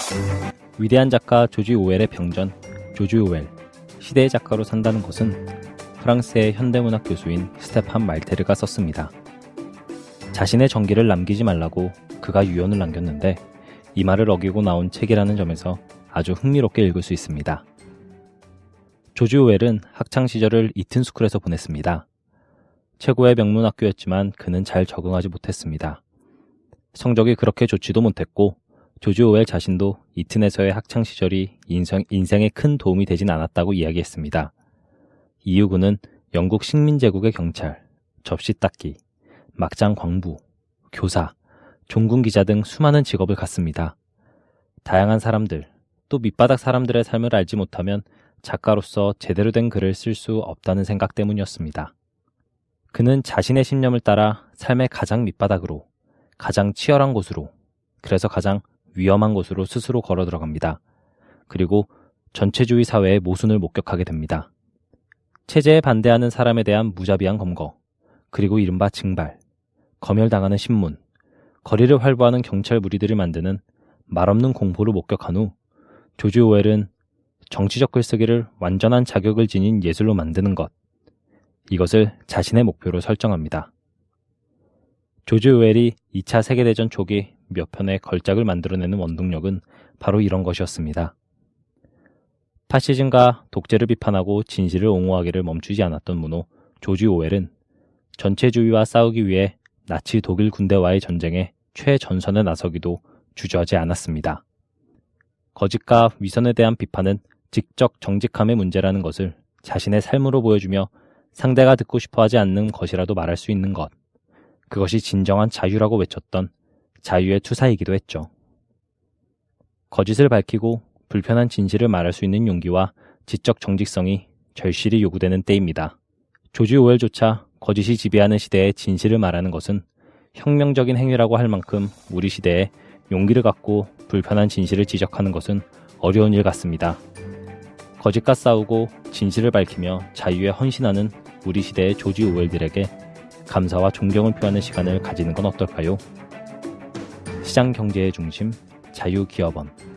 위대한 작가 조지 오웰의 병전, 조지 오웰, 시대의 작가로 산다는 것은 프랑스의 현대문학 교수인 스테판 말테르가 썼습니다. 자신의 전기를 남기지 말라고 그가 유언을 남겼는데 이 말을 어기고 나온 책이라는 점에서 아주 흥미롭게 읽을 수 있습니다. 조지 오웰은 학창시절을 이튼스쿨에서 보냈습니다. 최고의 명문학교였지만 그는 잘 적응하지 못했습니다. 성적이 그렇게 좋지도 못했고 조지 오웰 자신도 이튼에서의 학창시절이 인생에 큰 도움이 되진 않았다고 이야기했습니다. 이유 그는 영국 식민제국의 경찰, 접시 닦기, 막장 광부, 교사, 종군 기자 등 수많은 직업을 갖습니다. 다양한 사람들, 또 밑바닥 사람들의 삶을 알지 못하면 작가로서 제대로 된 글을 쓸 수 없다는 생각 때문이었습니다. 그는 자신의 신념을 따라 삶의 가장 밑바닥으로, 가장 치열한 곳으로, 그래서 가장 위험한 곳으로 스스로 걸어 들어갑니다. 그리고 전체주의 사회의 모순을 목격하게 됩니다. 체제에 반대하는 사람에 대한 무자비한 검거, 그리고 이른바 징발, 검열당하는 신문, 거리를 활보하는 경찰 무리들을 만드는 말없는 공포를 목격한 후 조지 오웰은 정치적 글쓰기를 완전한 자격을 지닌 예술로 만드는 것, 이것을 자신의 목표로 설정합니다. 조지 오웰이 2차 세계대전 초기 몇 편의 걸작을 만들어내는 원동력은 바로 이런 것이었습니다. 파시즘과 독재를 비판하고 진실을 옹호하기를 멈추지 않았던 문호 조지 오웰은 전체주의와 싸우기 위해 나치 독일 군대와의 전쟁에 최전선에 나서기도 주저하지 않았습니다. 거짓과 위선에 대한 비판은 직접 정직함의 문제라는 것을 자신의 삶으로 보여주며 상대가 듣고 싶어하지 않는 것이라도 말할 수 있는 것, 그것이 진정한 자유라고 외쳤던 자유의 투사이기도 했죠. 거짓을 밝히고 불편한 진실을 말할 수 있는 용기와 지적 정직성이 절실히 요구되는 때입니다. 조지 오웰조차 거짓이 지배하는 시대에 진실을 말하는 것은 혁명적인 행위라고 할 만큼 우리 시대에 용기를 갖고 불편한 진실을 지적하는 것은 어려운 일 같습니다. 거짓과 싸우고 진실을 밝히며 자유에 헌신하는 우리 시대의 조지 오웰들에게 감사와 존경을 표하는 시간을 가지는 건 어떨까요? 시장 경제의 중심, 자유기업원.